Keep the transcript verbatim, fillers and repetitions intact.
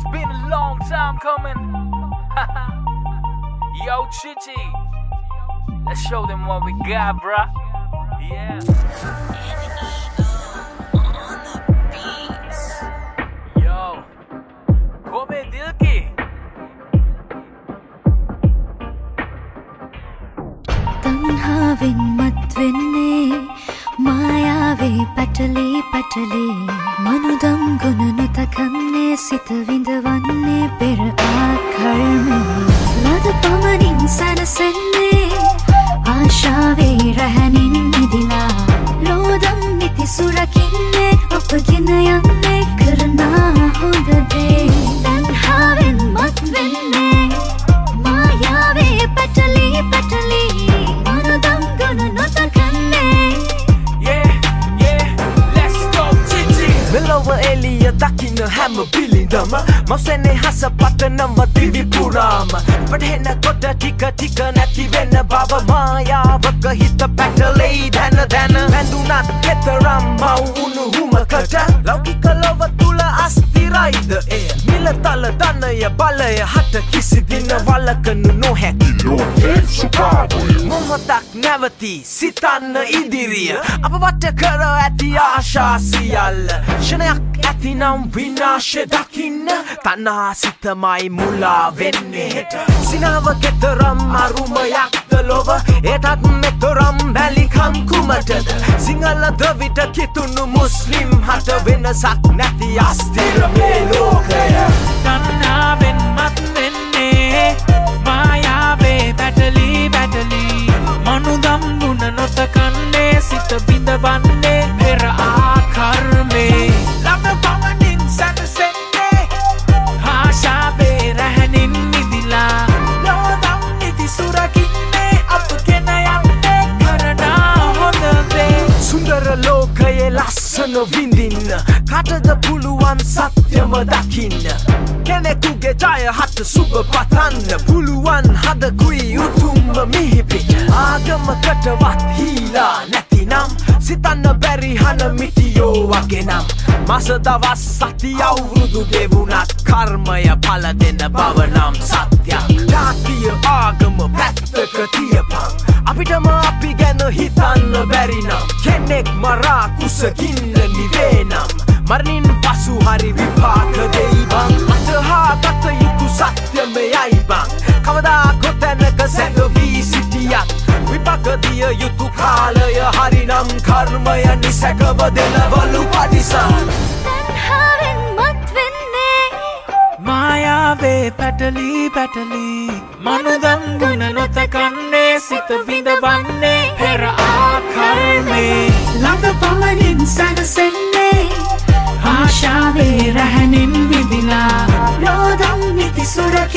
been a long time coming. Yo, Chichi, let's show them what we got, bruh. Yeah. Yo, Kobe Dilki. Tanhaven matwenne Mayave patali patali Manudam guna nutakanne Sita vindavanne pera aakarme Lada pamanin sanasenne Aashave rahanin midila Lodam niti surakinne Apagina yanne karna hondade Tanhaven matwenne Mayave patali patali Manudam guna nutakanne Melowa Elia dakina hammer billing dama Mausene hasa pata nama divi purama Padhena kota tika tika nati vena baba Maya vaka hita patalay dhana dhana Manduna ketaram mau unu huma kata Laukika lova tula astirai the air Mila tala dana ya bala ya hata kisi dina Wala kanu no heki no hek sukabo Mohatak navati sitana idiriya Apa vata kara ati asha siyala Shanayak ඇති නම් විනාශ දකින්න තනා සිතමයි මුලා වෙන්නේ හෙට සිනාව කෙතරම් අරුමයක්ද ලොව එටත් මෙතරම් බැලිකම් කුමටද සිංහල ද්‍රවිඩ කිතුුණු මුස්ලිම් හට වෙනසක් නැති අස්තිර මේ ලෝකය තණ්හාවෙන් මත් වෙන්නේ මායාවේ බැටලි බැටලි මනුදම් ගුණ නොතකන්නේ සිත බිඳවන්නේ පෙර ආකර්මේ ලස්සන විඳින්න කටද පුළුවන් සත්‍යම දකින්න කෙනෙකුගේ ජය හට සුබ පතන්න පුළුවන් හදකුයි උතුම්ම මිහිපිට ආගමකටවත් හීලා නැතිනම් සිතන්න බැරි හන මිටියෝ වගේ නම් මාස දවස් සති අවුරුදු ගෙවුණත් කර්මය පල දෙන බව නම් සත්‍යයක් ජාතිය ආගම පැත්තක තියපන් අපිටම අපි ගැන හිතන්න බැරි නම් කෙනෙක් මරා කුසකින්න නිවේ නම් මරණින් පසු හරි විපාක දෙයි බං අතහා ගත යුතු සත්‍යමයයි බං කවදාකොත් තැනක සැඟවී සිටියත් විපාක දිය යුතු කාලය හරි නම් කර්මය නිසැකව දෙනවලු පරිසම් තණ්හාවෙන් මත් වෙන්නේ මායාවේ පැටලි පැටලි මනුදම් ගුණ නොතකන්නේ සිත විඳවන්නේ පෙර ආකර්මේ ළඟ පමණින් සැනසෙන්නේ ආශාවේ රැහැනින් විදිලා ලෝදම් නිති සුරකි